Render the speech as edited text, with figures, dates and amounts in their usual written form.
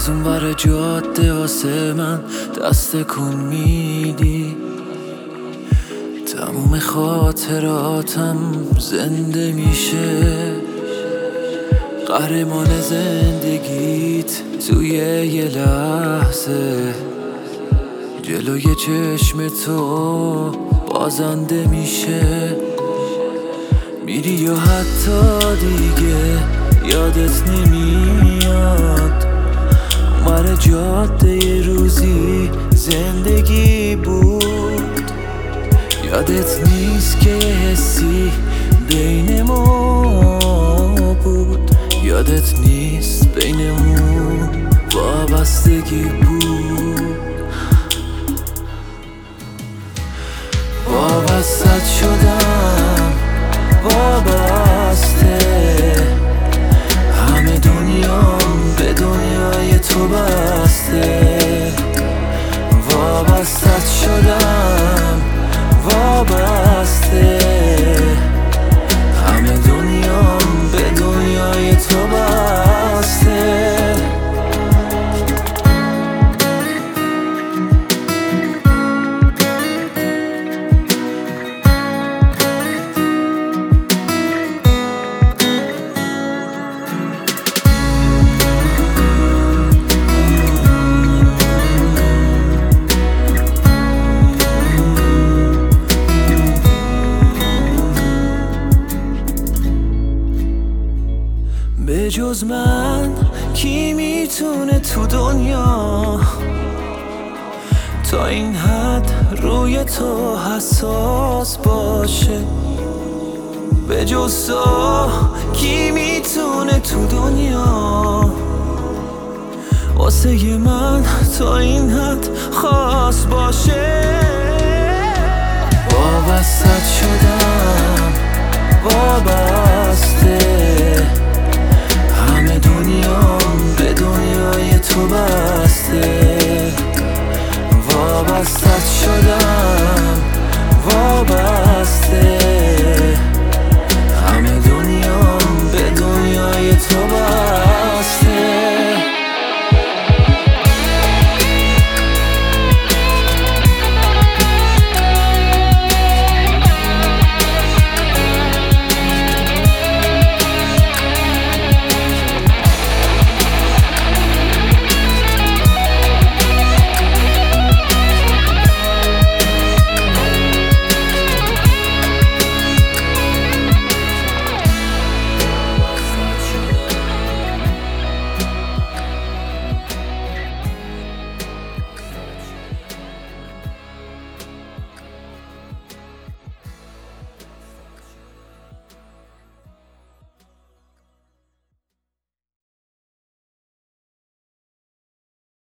از اون ور جاده واسه من دست کن میدی. تموم خاطراتم زنده میشه، قهرمان زندگیت توی یه لحظه جلوی چشم تو بازنده میشه. میری یا حتی دیگه یادت نمیاد اونور جاده یه روزی زندگی بود. یادت نیست که یه حسی بین ما بود، یادت نیست بینمون وابستگی بود. وابستت شدم وابسته، همه دنیام به دنیای تو بسته. وابستت شدم وابسته، همه دنیام به دنیای تو بسته. به جز من کی میتونه تو دنیا تا این حد روی تو حساس باشه؟ به جز تو کی میتونه تو دنیا واسه من تا این حد خاص باشه؟ وابستت شدم وابسته، همه دنیام به دنیای تو